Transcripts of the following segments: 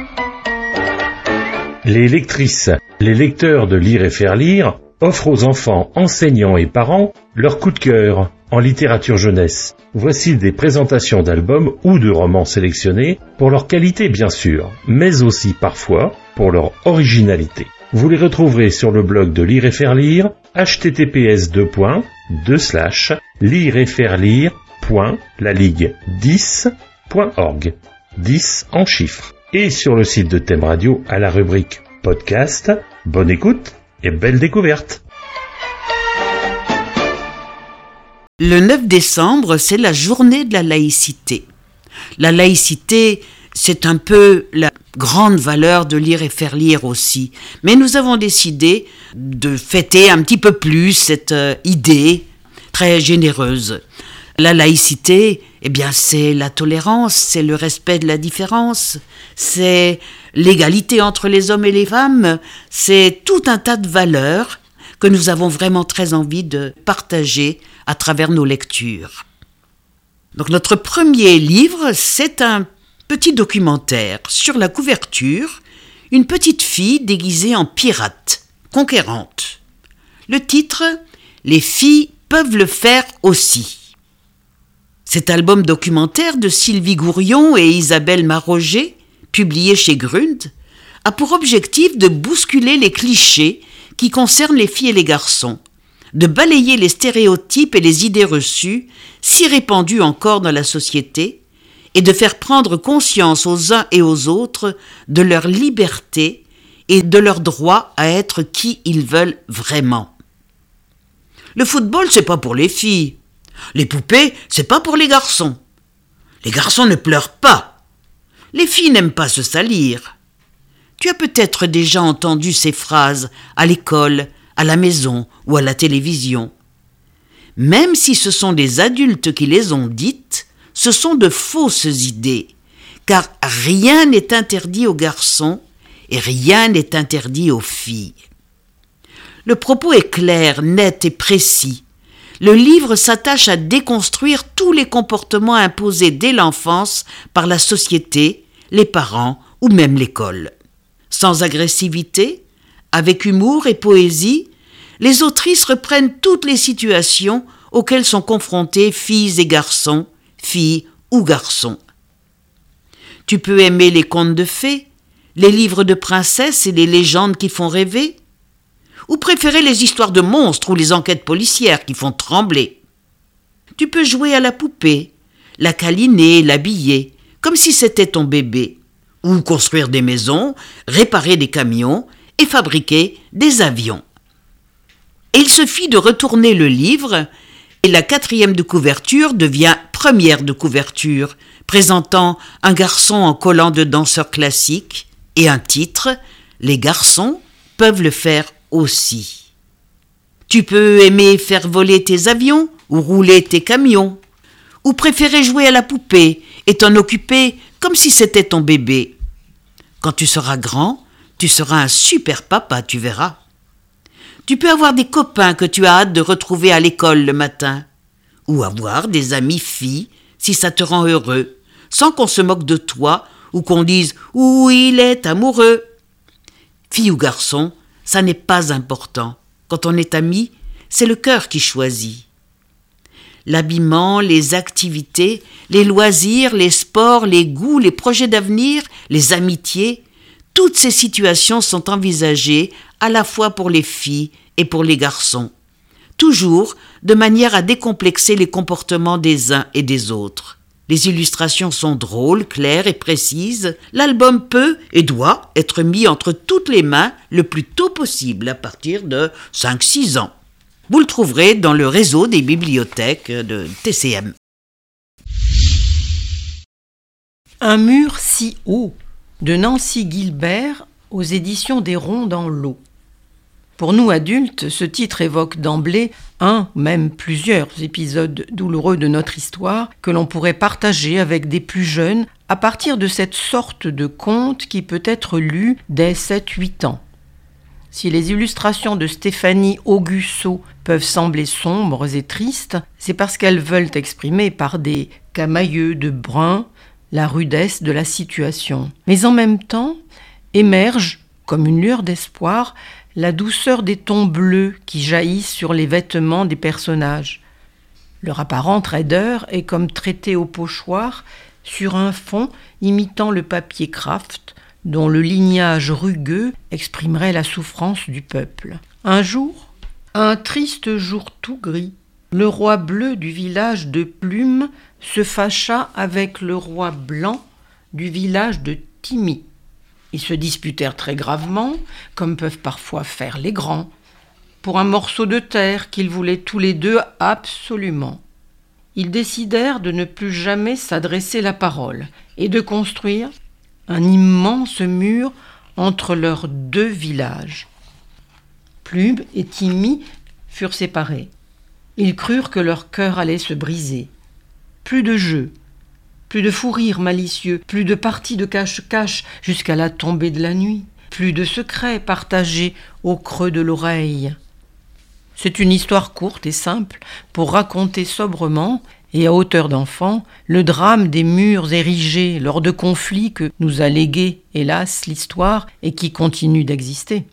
Les lectrices, les lecteurs de Lire et faire lire offrent aux enfants, enseignants et parents leur coup de cœur en littérature jeunesse. Voici des présentations d'albums ou de romans sélectionnés pour leur qualité bien sûr, mais aussi parfois pour leur originalité. Vous les retrouverez sur le blog de Lire et faire lire, https://lireetfairelire.laligue10.org, 10 en chiffres. Et sur le site de Thème Radio à la rubrique podcast. Bonne écoute et belle découverte. Le 9 décembre, c'est la journée de la laïcité. La laïcité, c'est un peu la grande valeur de Lire et faire lire aussi. Mais nous avons décidé de fêter un petit peu plus cette idée très généreuse. La laïcité, eh bien, c'est la tolérance, c'est le respect de la différence, c'est l'égalité entre les hommes et les femmes, c'est tout un tas de valeurs que nous avons vraiment très envie de partager à travers nos lectures. Donc notre premier livre, c'est un petit documentaire. Sur la couverture, une petite fille déguisée en pirate, conquérante. Le titre, « Les filles peuvent le faire aussi ». Cet album documentaire de Sylvie Gourion et Isabelle Maroger, publié chez Grund, a pour objectif de bousculer les clichés qui concernent les filles et les garçons, de balayer les stéréotypes et les idées reçues, si répandues encore dans la société, et de faire prendre conscience aux uns et aux autres de leur liberté et de leur droit à être qui ils veulent vraiment. Le football, c'est pas pour les filles. Les poupées, c'est pas pour les garçons. Les garçons ne pleurent pas. Les filles n'aiment pas se salir. Tu as peut-être déjà entendu ces phrases à l'école, à la maison ou à la télévision. Même si ce sont des adultes qui les ont dites, ce sont de fausses idées, car rien n'est interdit aux garçons et rien n'est interdit aux filles. Le propos est clair, net et précis. Le livre s'attache à déconstruire tous les comportements imposés dès l'enfance par la société, les parents ou même l'école. Sans agressivité, avec humour et poésie, les autrices reprennent toutes les situations auxquelles sont confrontés filles et garçons, filles ou garçons. Tu peux aimer les contes de fées, les livres de princesses et les légendes qui font rêver, ou préférer les histoires de monstres ou les enquêtes policières qui font trembler. Tu peux jouer à la poupée, la câliner, l'habiller, comme si c'était ton bébé, ou construire des maisons, réparer des camions et fabriquer des avions. Et il suffit de retourner le livre et la 4e de couverture devient première de couverture, présentant un garçon en collant de danseur classique et un titre « Les garçons peuvent le faire aussi ». Tu peux aimer faire voler tes avions ou rouler tes camions, ou préférer jouer à la poupée et t'en occuper comme si c'était ton bébé. Quand tu seras grand, tu seras un super papa, tu verras. Tu peux avoir des copains que tu as hâte de retrouver à l'école le matin, ou avoir des amis filles si ça te rend heureux, sans qu'on se moque de toi ou qu'on dise « Ouh, il est amoureux ». Fille ou garçon, ça n'est pas important. Quand on est amis, c'est le cœur qui choisit. L'habillement, les activités, les loisirs, les sports, les goûts, les projets d'avenir, les amitiés, toutes ces situations sont envisagées à la fois pour les filles et pour les garçons, toujours de manière à décomplexer les comportements des uns et des autres. Les illustrations sont drôles, claires et précises. L'album peut et doit être mis entre toutes les mains le plus tôt possible, à partir de 5-6 ans. Vous le trouverez dans le réseau des bibliothèques de TCM. Un mur si haut, de Nancy Gilbert, aux éditions des Ronds dans l'eau. Pour nous adultes, ce titre évoque d'emblée un, même plusieurs épisodes douloureux de notre histoire que l'on pourrait partager avec des plus jeunes à partir de cette sorte de conte qui peut être lu dès 7-8 ans. Si les illustrations de Stéphanie Augussot peuvent sembler sombres et tristes, c'est parce qu'elles veulent exprimer par des camailleux de brun la rudesse de la situation. Mais en même temps, émerge, comme une lueur d'espoir, la douceur des tons bleus qui jaillissent sur les vêtements des personnages. Leur apparente raideur est comme traité au pochoir sur un fond imitant le papier kraft, dont le lignage rugueux exprimerait la souffrance du peuple. Un jour, un triste jour tout gris, le roi bleu du village de Plume se fâcha avec le roi blanc du village de Timmy. Ils se disputèrent très gravement, comme peuvent parfois faire les grands, pour un morceau de terre qu'ils voulaient tous les deux absolument. Ils décidèrent de ne plus jamais s'adresser la parole et de construire un immense mur entre leurs deux villages. Plume et Timmy furent séparés. Ils crurent que leur cœur allait se briser. Plus de jeux, plus de fous rires malicieux, plus de parties de cache-cache jusqu'à la tombée de la nuit, plus de secrets partagés au creux de l'oreille. C'est une histoire courte et simple pour raconter sobrement et à hauteur d'enfant le drame des murs érigés lors de conflits que nous a légués, hélas, l'histoire et qui continuent d'exister.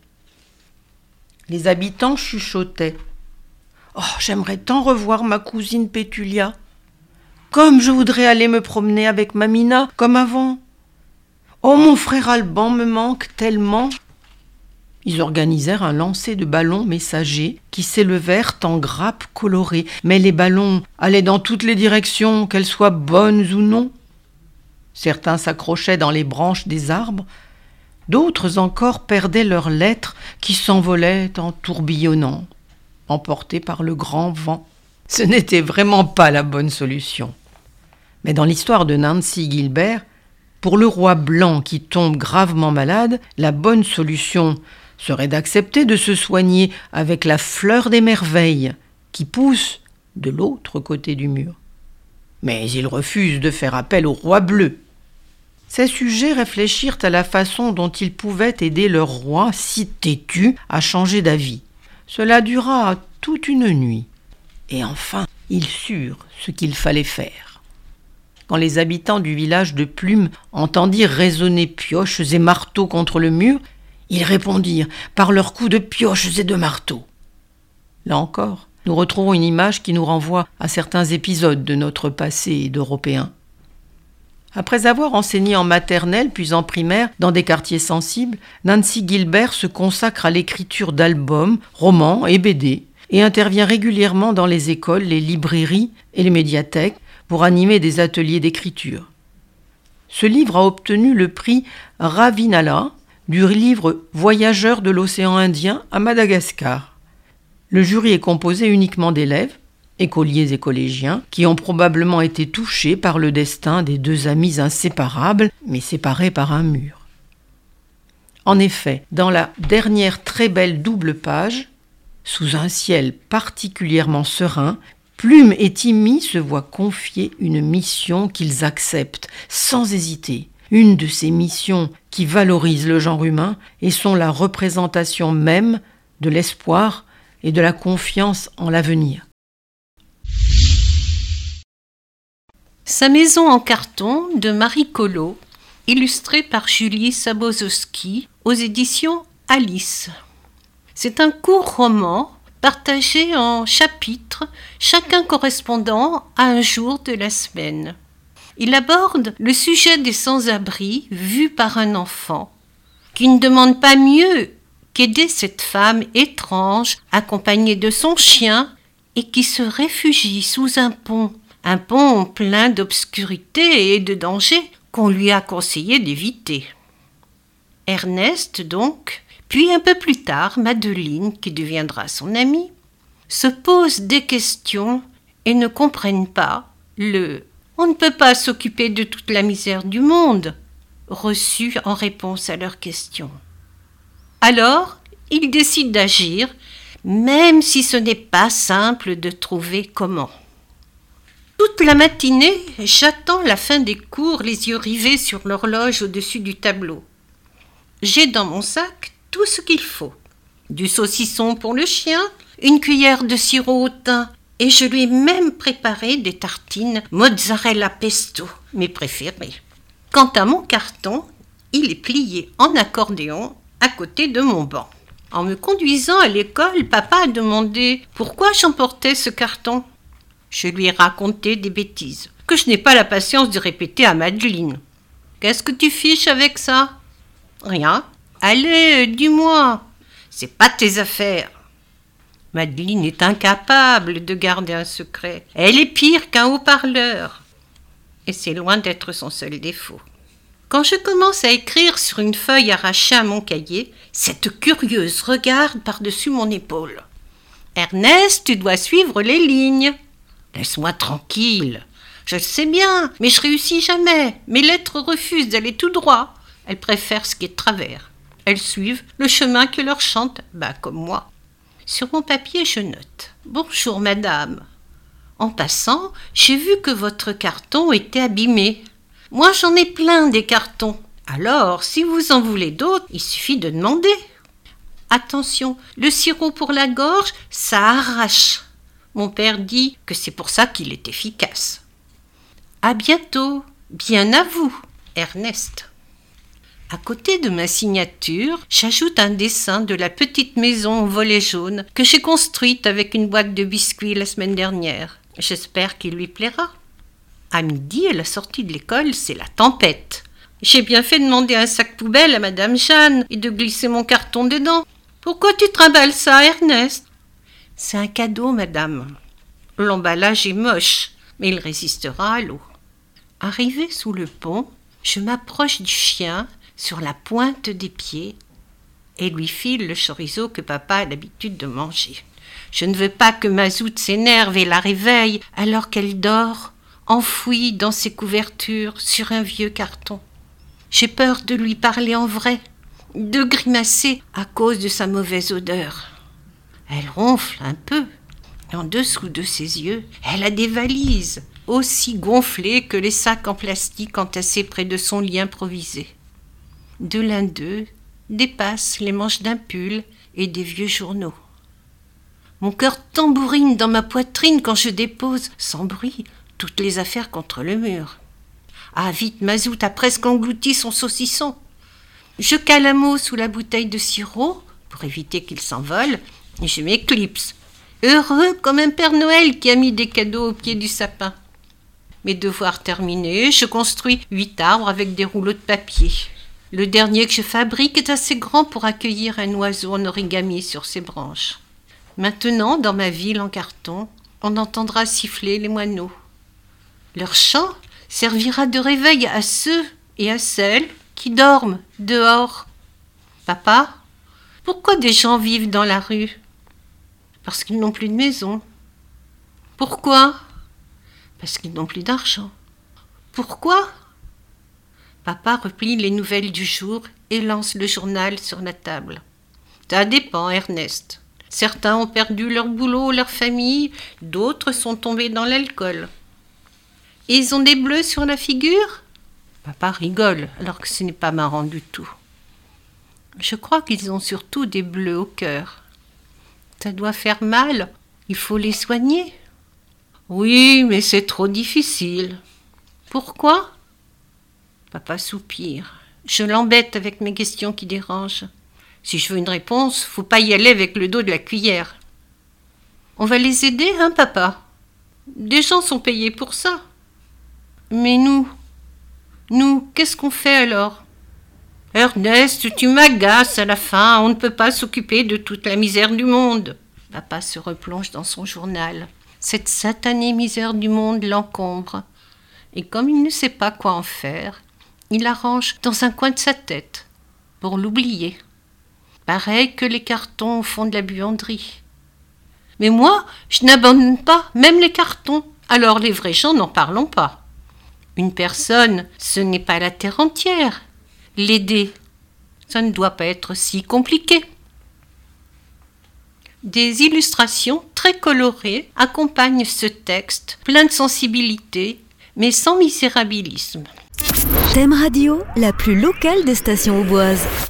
Les habitants chuchotaient. « Oh, j'aimerais tant revoir ma cousine Pétulia. Comme je voudrais aller me promener avec Mamina comme avant. Oh, mon frère Alban me manque tellement. » Ils organisèrent un lancer de ballons messagers qui s'élevèrent en grappes colorées. Mais les ballons allaient dans toutes les directions, qu'elles soient bonnes ou non. Certains s'accrochaient dans les branches des arbres, d'autres encore perdaient leurs lettres qui s'envolaient en tourbillonnant, emportées par le grand vent. Ce n'était vraiment pas la bonne solution. Mais dans l'histoire de Nancy Gilbert, pour le roi blanc qui tombe gravement malade, la bonne solution serait d'accepter de se soigner avec la fleur des merveilles qui pousse de l'autre côté du mur. Mais il refuse de faire appel au roi bleu. Ces sujets réfléchirent à la façon dont ils pouvaient aider leur roi si têtu à changer d'avis. Cela dura toute une nuit. Et enfin, ils surent ce qu'il fallait faire. Quand les habitants du village de Plume entendirent résonner pioches et marteaux contre le mur, ils répondirent par leurs coups de pioches et de marteaux. Là encore, nous retrouvons une image qui nous renvoie à certains épisodes de notre passé d'Européens. Après avoir enseigné en maternelle puis en primaire dans des quartiers sensibles, Nancy Gilbert se consacre à l'écriture d'albums, romans et BD et intervient régulièrement dans les écoles, les librairies et les médiathèques pour animer des ateliers d'écriture. Ce livre a obtenu le prix Ravinala du livre Voyageurs de l'océan Indien à Madagascar. Le jury est composé uniquement d'élèves, écoliers et collégiens, qui ont probablement été touchés par le destin des deux amis inséparables, mais séparés par un mur. En effet, dans la dernière très belle double page, sous un ciel particulièrement serein, Plume et Timmy se voient confier une mission qu'ils acceptent sans hésiter. Une de ces missions qui valorisent le genre humain et sont la représentation même de l'espoir et de la confiance en l'avenir. Sa maison en carton de Marie Collot, illustrée par Julie Sabozowski aux éditions Alice. C'est un court roman partagé en chapitres, chacun correspondant à un jour de la semaine. Il aborde le sujet des sans-abri vu par un enfant, qui ne demande pas mieux qu'aider cette femme étrange accompagnée de son chien et qui se réfugie sous un pont plein d'obscurité et de danger qu'on lui a conseillé d'éviter. Ernest, donc, puis un peu plus tard, Madeleine, qui deviendra son amie, se posent des questions et ne comprennent pas le « on ne peut pas s'occuper de toute la misère du monde » reçu en réponse à leurs questions. Alors, ils décident d'agir, même si ce n'est pas simple de trouver comment. Toute la matinée, j'attends la fin des cours, les yeux rivés sur l'horloge au-dessus du tableau. J'ai dans mon sac tout ce qu'il faut. Du saucisson pour le chien, une cuillère de sirop au thym, et je lui ai même préparé des tartines mozzarella pesto, mes préférées. Quant à mon carton, il est plié en accordéon à côté de mon banc. En me conduisant à l'école, papa a demandé pourquoi j'emportais ce carton. Je lui ai raconté des bêtises que je n'ai pas la patience de répéter à Madeleine. « Qu'est-ce que tu fiches avec ça ?»« Rien. »« Allez, dis-moi. C'est pas tes affaires. » Madeleine est incapable de garder un secret. Elle est pire qu'un haut-parleur. Et c'est loin d'être son seul défaut. Quand je commence à écrire sur une feuille arrachée à mon cahier, cette curieuse regarde par-dessus mon épaule. « Ernest, tu dois suivre les lignes. »« Laisse-moi tranquille. Je le sais bien, mais je réussis jamais. Mes lettres refusent d'aller tout droit. Elles préfèrent ce qui est de travers. Elles suivent le chemin que leur chante, comme moi. » Sur mon papier, je note. « Bonjour, madame. En passant, j'ai vu que votre carton était abîmé. Moi, j'en ai plein des cartons. Alors, si vous en voulez d'autres, il suffit de demander. Attention, le sirop pour la gorge, ça arrache. Mon père dit que c'est pour ça qu'il est efficace. À bientôt. Bien à vous, Ernest. » À côté de ma signature, j'ajoute un dessin de la petite maison au volet jaune que j'ai construite avec une boîte de biscuits la semaine dernière. J'espère qu'il lui plaira. À midi, à la sortie de l'école, c'est la tempête. J'ai bien fait de demander un sac poubelle à Madame Jeanne et de glisser mon carton dedans. « Pourquoi tu trimbales ça, Ernest ?»« C'est un cadeau, madame. L'emballage est moche, mais il résistera à l'eau. » Arrivé sous le pont, je m'approche du chien sur la pointe des pieds et lui file le chorizo que papa a l'habitude de manger. Je ne veux pas que Mazout s'énerve et la réveille alors qu'elle dort, enfouie dans ses couvertures sur un vieux carton. J'ai peur de lui parler en vrai, de grimacer à cause de sa mauvaise odeur. Elle ronfle un peu. En dessous de ses yeux, elle a des valises, aussi gonflées que les sacs en plastique entassés près de son lit improvisé. De l'un d'eux dépassent les manches d'un pull et des vieux journaux. Mon cœur tambourine dans ma poitrine quand je dépose, sans bruit, toutes les affaires contre le mur. Ah, vite, Mazout a presque englouti son saucisson. Je cale un mot sous la bouteille de sirop pour éviter qu'il s'envole et je m'éclipse, heureux comme un Père Noël qui a mis des cadeaux au pied du sapin. Mes devoirs terminés, je construis 8 arbres avec des rouleaux de papier. Le dernier que je fabrique est assez grand pour accueillir un oiseau en origami sur ses branches. Maintenant, dans ma ville en carton, on entendra siffler les moineaux. Leur chant servira de réveil à ceux et à celles qui dorment dehors. Papa, pourquoi des gens vivent dans la rue ? Parce qu'ils n'ont plus de maison. Pourquoi ? Parce qu'ils n'ont plus d'argent. Pourquoi ? Papa replie les nouvelles du jour et lance le journal sur la table. Ça dépend, Ernest. Certains ont perdu leur boulot, leur famille, d'autres sont tombés dans l'alcool. Et ils ont des bleus sur la figure ? Papa rigole, alors que ce n'est pas marrant du tout. Je crois qu'ils ont surtout des bleus au cœur. Ça doit faire mal, il faut les soigner. Oui, mais c'est trop difficile. Pourquoi ? Papa soupire. Je l'embête avec mes questions qui dérangent. Si je veux une réponse, faut pas y aller avec le dos de la cuillère. On va les aider, hein, papa ? Des gens sont payés pour ça. Mais nous, qu'est-ce qu'on fait alors ? Ernest, tu m'agaces à la fin, on ne peut pas s'occuper de toute la misère du monde. Papa se replonge dans son journal. Cette satanée misère du monde l'encombre. Et comme il ne sait pas quoi en faire, il la range dans un coin de sa tête, pour l'oublier. Pareil que les cartons au fond de la buanderie. Mais moi, je n'abandonne pas, même les cartons. Alors les vrais gens, n'en parlons pas. Une personne, ce n'est pas la terre entière. L'aider, ça ne doit pas être si compliqué. Des illustrations très colorées accompagnent ce texte, plein de sensibilité, mais sans misérabilisme. Thème Radio, la plus locale des stations auboises.